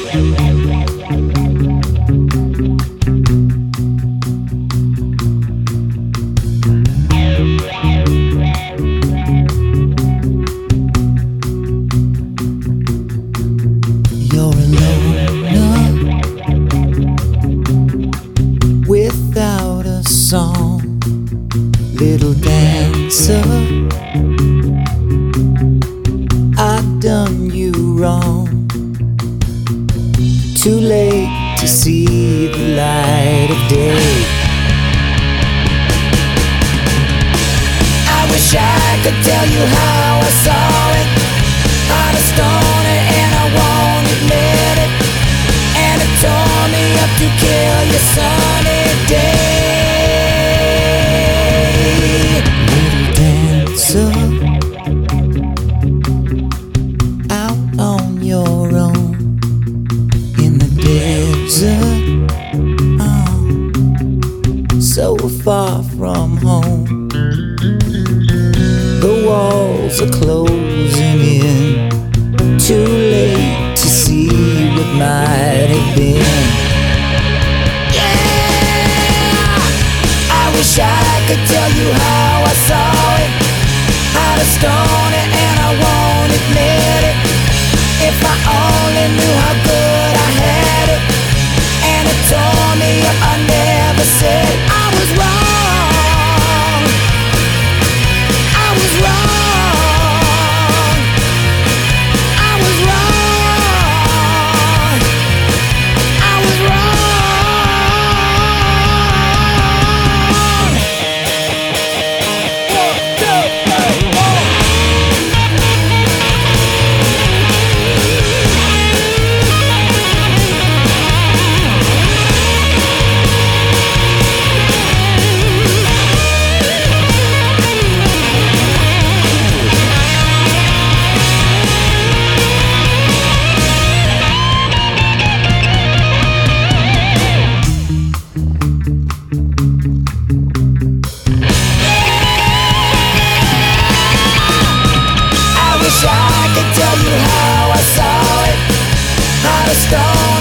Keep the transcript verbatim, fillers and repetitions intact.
You're a loner without a song, little dancer. I've done you wrong. Too late to see the light of day. I wish I could tell you how I saw it. Heart of stone and I won't admit it. And it tore me up to kill your sunny day. Little dancer, out on your own in the desert, oh, so far from home. The walls are closing in. Too late to see what might have been. Yeah, I wish I could tell you how I saw it. Heart of stone and I won't admit it. If I only knew how good I had it. And it tore me up, I never said I was wrong. I was wrong. I could tell you how I saw it. Heart of stone